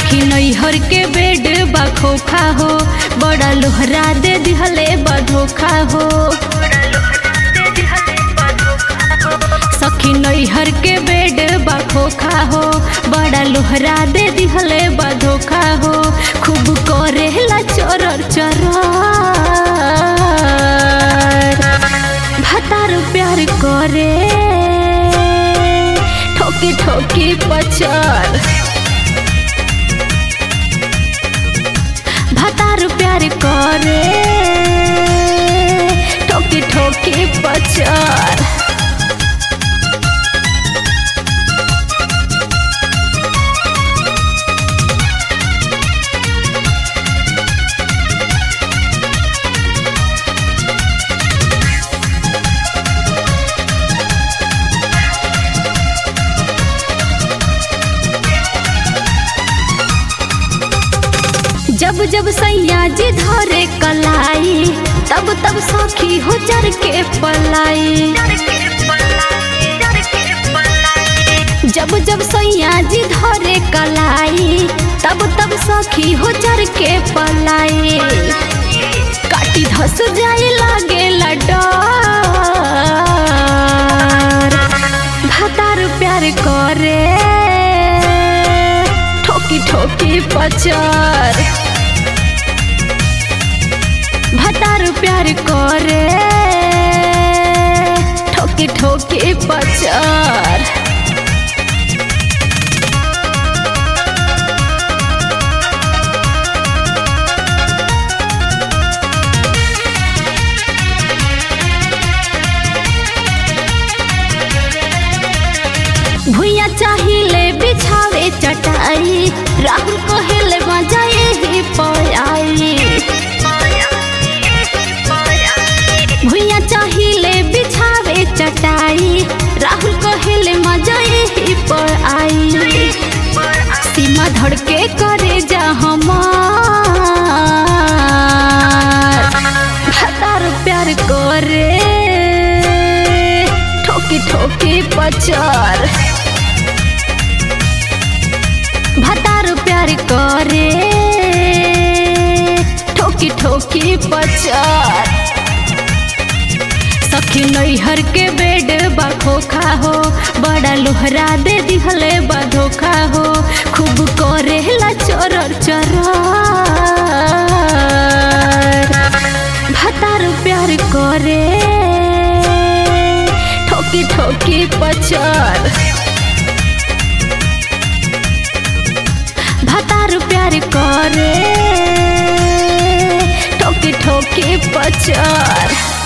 सखी नैहर के बेड बा खोखा हो, बड़ा लोहरा दे दिहले बा धोखा हो। सखी नैहर के बेड बा खोखा हो, बड़ा लोहरा दे दिहले बा धोखा हो। खूब करेला चरर चरर, भतार प्यार करे ठोकी ठोकी पचर। भतार प्यार करे ठोकी ठोकी पचर। जब जब सैया जी धरे कलाई, तब तब सखी हो चर के पलाई। जब जब सैया जी धरे कलाई, तब तब सखी हो चर के पलाई। काटी धस जाए लागे डर, भतार प्यार करे ठोकी ठोकी पचर। भतार प्यार करे ठोकी ठोकी पचर। भुइया चाहिए बिछावे चटाई, राहुल कहेले मजा यही पयाई। भुइया चाहिए बिछावे चटाई, राहुल कहेले मजा यही पयाई। सीमा धड़के करे जा हमार, भतार प्यार करे ठोकी ठोकी पचर। भतार प्यार करे ठोकी ठोकी पचर। सखी नैहर के बेड बा खोखा हो, बड़ा लोहरा दे दिहले बा धोखा हो। खूब करेला चरर चरर, भतार प्यार करे ठोकी ठोकी पचर। भतार प्यार करे ठोकी ठोकी पचर।